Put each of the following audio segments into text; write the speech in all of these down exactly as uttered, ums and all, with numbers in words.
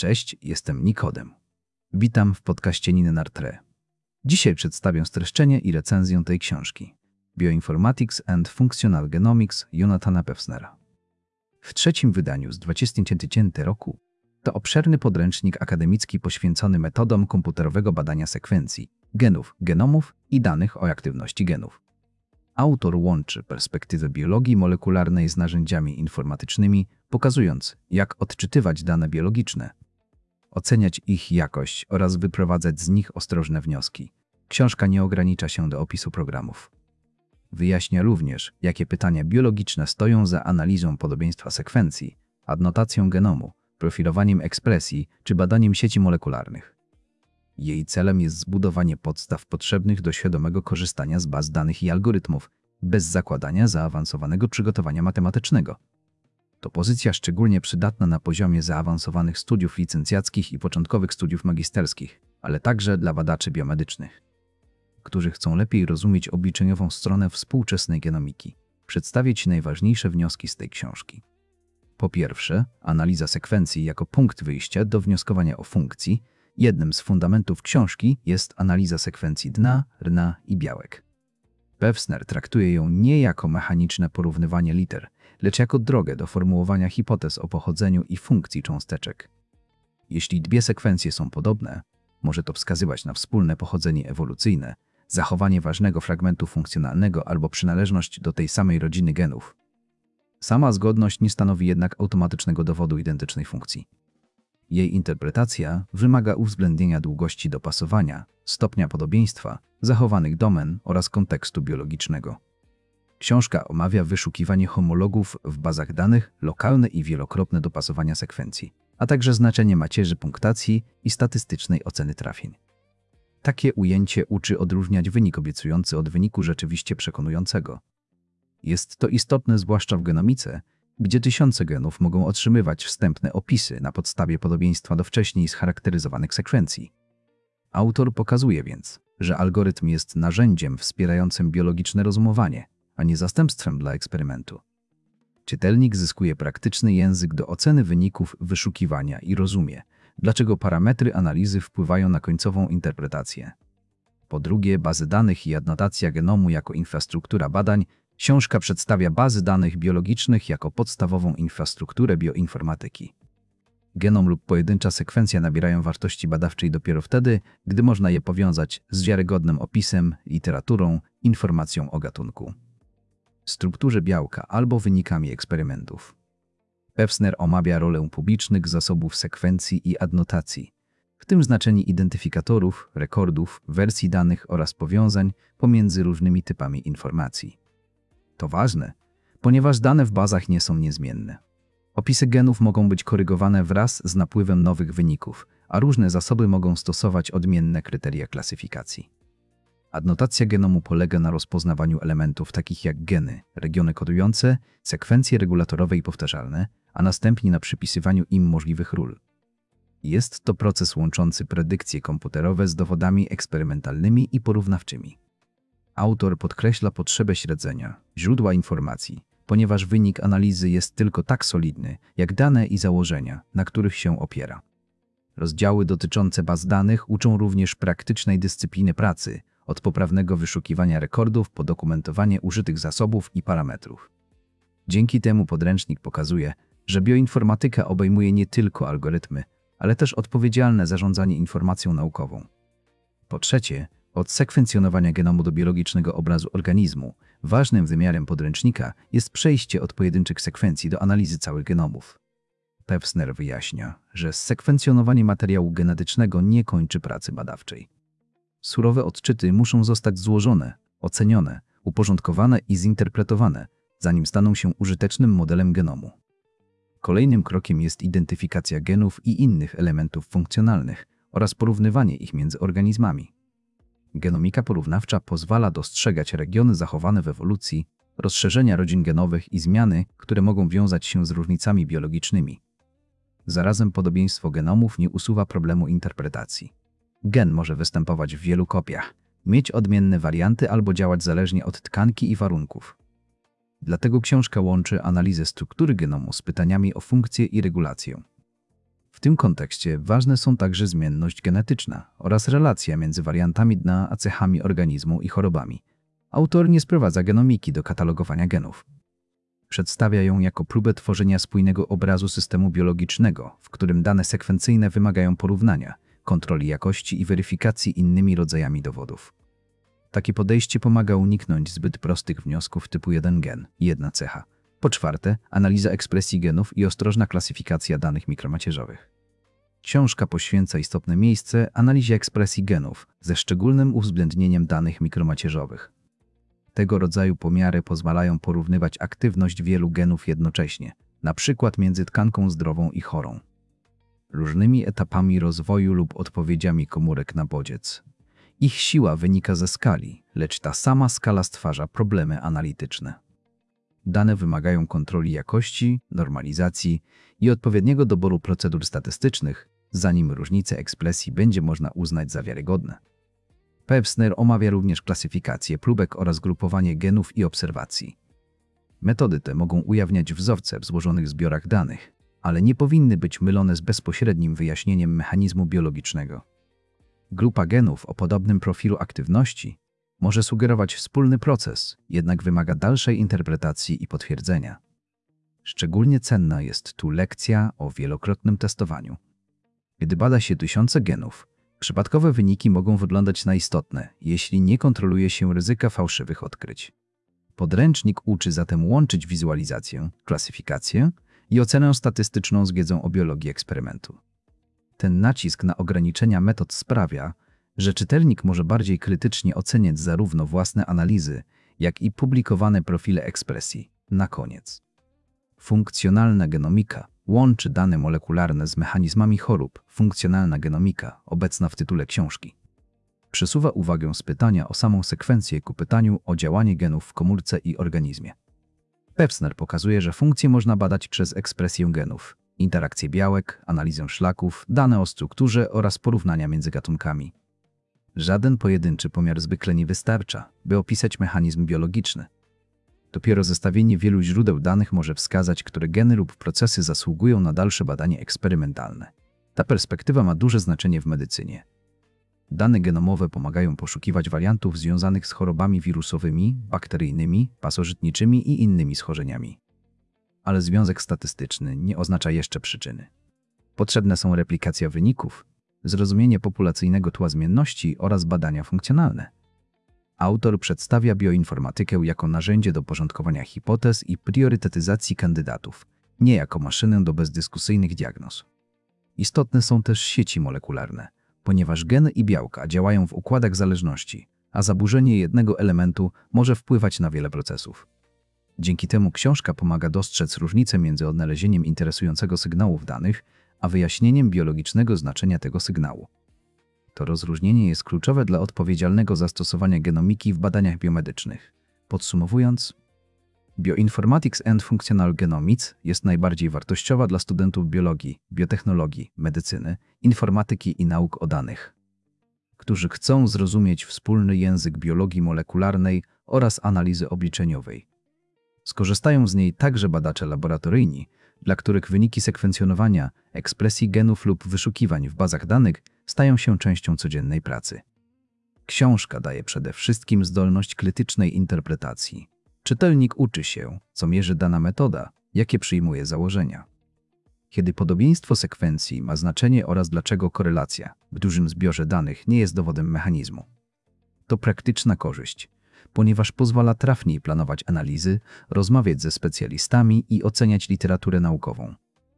Cześć, jestem Nikodem. Witam w podcaście Ninenartre. Dzisiaj przedstawię streszczenie i recenzję tej książki Bioinformatics and Functional Genomics Jonathana Pevsnera. W trzecim wydaniu z dwa tysiące dziesiątego roku to obszerny podręcznik akademicki poświęcony metodom komputerowego badania sekwencji, genów, genomów i danych o aktywności genów. Autor łączy perspektywę biologii molekularnej z narzędziami informatycznymi, pokazując, jak odczytywać dane biologiczne, oceniać ich jakość oraz wyprowadzać z nich ostrożne wnioski. Książka nie ogranicza się do opisu programów. Wyjaśnia również, jakie pytania biologiczne stoją za analizą podobieństwa sekwencji, adnotacją genomu, profilowaniem ekspresji czy badaniem sieci molekularnych. Jej celem jest zbudowanie podstaw potrzebnych do świadomego korzystania z baz danych i algorytmów, bez zakładania zaawansowanego przygotowania matematycznego. To pozycja szczególnie przydatna na poziomie zaawansowanych studiów licencjackich i początkowych studiów magisterskich, ale także dla badaczy biomedycznych, którzy chcą lepiej rozumieć obliczeniową stronę współczesnej genomiki. Przedstawię Ci najważniejsze wnioski z tej książki. Po pierwsze, analiza sekwencji jako punkt wyjścia do wnioskowania o funkcji. Jednym z fundamentów książki jest analiza sekwencji D N A, R N A i białek. Pevsner traktuje ją nie jako mechaniczne porównywanie liter, lecz jako drogę do formułowania hipotez o pochodzeniu i funkcji cząsteczek. Jeśli dwie sekwencje są podobne, może to wskazywać na wspólne pochodzenie ewolucyjne, zachowanie ważnego fragmentu funkcjonalnego albo przynależność do tej samej rodziny genów. Sama zgodność nie stanowi jednak automatycznego dowodu identycznej funkcji. Jej interpretacja wymaga uwzględnienia długości dopasowania, stopnia podobieństwa, zachowanych domen oraz kontekstu biologicznego. Książka omawia wyszukiwanie homologów w bazach danych, lokalne i wielokrotne dopasowania sekwencji, a także znaczenie macierzy punktacji i statystycznej oceny trafień. Takie ujęcie uczy odróżniać wynik obiecujący od wyniku rzeczywiście przekonującego. Jest to istotne zwłaszcza w genomice, gdzie tysiące genów mogą otrzymywać wstępne opisy na podstawie podobieństwa do wcześniej scharakteryzowanych sekwencji. Autor pokazuje więc, że algorytm jest narzędziem wspierającym biologiczne rozumowanie, a nie zastępstwem dla eksperymentu. Czytelnik zyskuje praktyczny język do oceny wyników wyszukiwania i rozumie, dlaczego parametry analizy wpływają na końcową interpretację. Po drugie, bazy danych i adnotacja genomu jako infrastruktura badań. Książka przedstawia bazy danych biologicznych jako podstawową infrastrukturę bioinformatyki. Genom lub pojedyncza sekwencja nabierają wartości badawczej dopiero wtedy, gdy można je powiązać z wiarygodnym opisem, literaturą, informacją o gatunku, strukturze białka albo wynikami eksperymentów. Pevsner omawia rolę publicznych zasobów sekwencji i adnotacji, w tym znaczenie identyfikatorów, rekordów, wersji danych oraz powiązań pomiędzy różnymi typami informacji. To ważne, ponieważ dane w bazach nie są niezmienne. Opisy genów mogą być korygowane wraz z napływem nowych wyników, a różne zasoby mogą stosować odmienne kryteria klasyfikacji. Adnotacja genomu polega na rozpoznawaniu elementów takich jak geny, regiony kodujące, sekwencje regulatorowe i powtarzalne, a następnie na przypisywaniu im możliwych ról. Jest to proces łączący predykcje komputerowe z dowodami eksperymentalnymi i porównawczymi. Autor podkreśla potrzebę śledzenia źródła informacji, ponieważ wynik analizy jest tylko tak solidny, jak dane i założenia, na których się opiera. Rozdziały dotyczące baz danych uczą również praktycznej dyscypliny pracy, od poprawnego wyszukiwania rekordów po dokumentowanie użytych zasobów i parametrów. Dzięki temu podręcznik pokazuje, że bioinformatyka obejmuje nie tylko algorytmy, ale też odpowiedzialne zarządzanie informacją naukową. Po trzecie, od sekwencjonowania genomu do biologicznego obrazu organizmu, ważnym wymiarem podręcznika jest przejście od pojedynczych sekwencji do analizy całych genomów. Pevsner wyjaśnia, że sekwencjonowanie materiału genetycznego nie kończy pracy badawczej. Surowe odczyty muszą zostać złożone, ocenione, uporządkowane i zinterpretowane, zanim staną się użytecznym modelem genomu. Kolejnym krokiem jest identyfikacja genów i innych elementów funkcjonalnych oraz porównywanie ich między organizmami. Genomika porównawcza pozwala dostrzegać regiony zachowane w ewolucji, rozszerzenia rodzin genowych i zmiany, które mogą wiązać się z różnicami biologicznymi. Zarazem podobieństwo genomów nie usuwa problemu interpretacji. Gen może występować w wielu kopiach, mieć odmienne warianty albo działać zależnie od tkanki i warunków. Dlatego książka łączy analizę struktury genomu z pytaniami o funkcję i regulację. W tym kontekście ważne są także zmienność genetyczna oraz relacja między wariantami D N A a cechami organizmu i chorobami. Autor nie sprowadza genomiki do katalogowania genów. Przedstawia ją jako próbę tworzenia spójnego obrazu systemu biologicznego, w którym dane sekwencyjne wymagają porównania, kontroli jakości i weryfikacji innymi rodzajami dowodów. Takie podejście pomaga uniknąć zbyt prostych wniosków typu jeden gen, jedna cecha. Po czwarte, analiza ekspresji genów i ostrożna klasyfikacja danych mikromacierzowych. Książka poświęca istotne miejsce analizie ekspresji genów ze szczególnym uwzględnieniem danych mikromacierzowych. Tego rodzaju pomiary pozwalają porównywać aktywność wielu genów jednocześnie, na przykład między tkanką zdrową i chorą, różnymi etapami rozwoju lub odpowiedziami komórek na bodziec. Ich siła wynika ze skali, lecz ta sama skala stwarza problemy analityczne. Dane wymagają kontroli jakości, normalizacji i odpowiedniego doboru procedur statystycznych, zanim różnice ekspresji będzie można uznać za wiarygodne. Pevsner omawia również klasyfikację próbek oraz grupowanie genów i obserwacji. Metody te mogą ujawniać wzorce w złożonych zbiorach danych, ale nie powinny być mylone z bezpośrednim wyjaśnieniem mechanizmu biologicznego. Grupa genów o podobnym profilu aktywności może sugerować wspólny proces, jednak wymaga dalszej interpretacji i potwierdzenia. Szczególnie cenna jest tu lekcja o wielokrotnym testowaniu. Gdy bada się tysiące genów, przypadkowe wyniki mogą wyglądać na istotne, jeśli nie kontroluje się ryzyka fałszywych odkryć. Podręcznik uczy zatem łączyć wizualizację, klasyfikację i ocenę statystyczną z wiedzą o biologii eksperymentu. Ten nacisk na ograniczenia metod sprawia, że czytelnik może bardziej krytycznie oceniać zarówno własne analizy, jak i publikowane profile ekspresji. Na koniec. Funkcjonalna genomika łączy dane molekularne z mechanizmami chorób. Funkcjonalna genomika, obecna w tytule książki, przesuwa uwagę z pytania o samą sekwencję ku pytaniu o działanie genów w komórce i organizmie. Pevsner pokazuje, że funkcje można badać przez ekspresję genów, interakcję białek, analizę szlaków, dane o strukturze oraz porównania między gatunkami. Żaden pojedynczy pomiar zwykle nie wystarcza, by opisać mechanizm biologiczny. Dopiero zestawienie wielu źródeł danych może wskazać, które geny lub procesy zasługują na dalsze badanie eksperymentalne. Ta perspektywa ma duże znaczenie w medycynie. Dane genomowe pomagają poszukiwać wariantów związanych z chorobami wirusowymi, bakteryjnymi, pasożytniczymi i innymi schorzeniami. Ale związek statystyczny nie oznacza jeszcze przyczyny. Potrzebne są replikacja wyników, zrozumienie populacyjnego tła zmienności oraz badania funkcjonalne. Autor przedstawia bioinformatykę jako narzędzie do porządkowania hipotez i priorytetyzacji kandydatów, nie jako maszynę do bezdyskusyjnych diagnoz. Istotne są też sieci molekularne, ponieważ geny i białka działają w układach zależności, a zaburzenie jednego elementu może wpływać na wiele procesów. Dzięki temu książka pomaga dostrzec różnicę między odnalezieniem interesującego sygnału w danych, a wyjaśnieniem biologicznego znaczenia tego sygnału. To rozróżnienie jest kluczowe dla odpowiedzialnego zastosowania genomiki w badaniach biomedycznych. Podsumowując, Bioinformatics and Functional Genomics jest najbardziej wartościowa dla studentów biologii, biotechnologii, medycyny, informatyki i nauk o danych, którzy chcą zrozumieć wspólny język biologii molekularnej oraz analizy obliczeniowej. Skorzystają z niej także badacze laboratoryjni, dla których wyniki sekwencjonowania, ekspresji genów lub wyszukiwań w bazach danych stają się częścią codziennej pracy. Książka daje przede wszystkim zdolność krytycznej interpretacji. Czytelnik uczy się, co mierzy dana metoda, jakie przyjmuje założenia, kiedy podobieństwo sekwencji ma znaczenie oraz dlaczego korelacja w dużym zbiorze danych nie jest dowodem mechanizmu. To praktyczna korzyść, ponieważ pozwala trafniej planować analizy, rozmawiać ze specjalistami i oceniać literaturę naukową.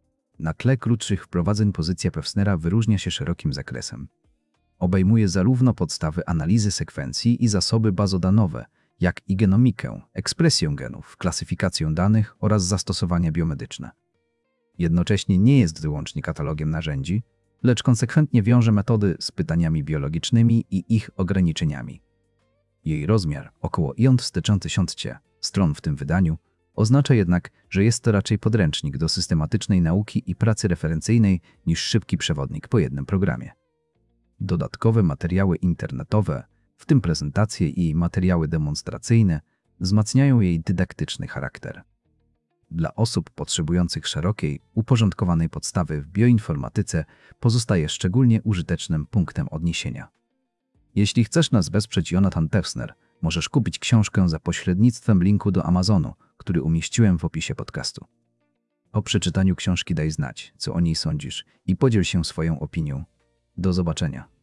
Na tle krótszych wprowadzeń pozycja Pevsnera wyróżnia się szerokim zakresem. Obejmuje zarówno podstawy analizy sekwencji i zasoby bazodanowe, jak i genomikę, ekspresję genów, klasyfikację danych oraz zastosowania biomedyczne. Jednocześnie nie jest wyłącznie katalogiem narzędzi, lecz konsekwentnie wiąże metody z pytaniami biologicznymi i ich ograniczeniami. Jej rozmiar, około tysiąc stron w tym wydaniu, oznacza jednak, że jest to raczej podręcznik do systematycznej nauki i pracy referencyjnej niż szybki przewodnik po jednym programie. Dodatkowe materiały internetowe, w tym prezentacje i materiały demonstracyjne, wzmacniają jej dydaktyczny charakter. dla osób potrzebujących szerokiej, uporządkowanej podstawy w bioinformatyce pozostaje szczególnie użytecznym punktem odniesienia. Jeśli chcesz nas wesprzeć, Jonathan Pevsner, możesz kupić książkę za pośrednictwem linku do Amazonu, który umieściłem w opisie podcastu. Po przeczytaniu książki daj znać, co o niej sądzisz i podziel się swoją opinią. Do zobaczenia.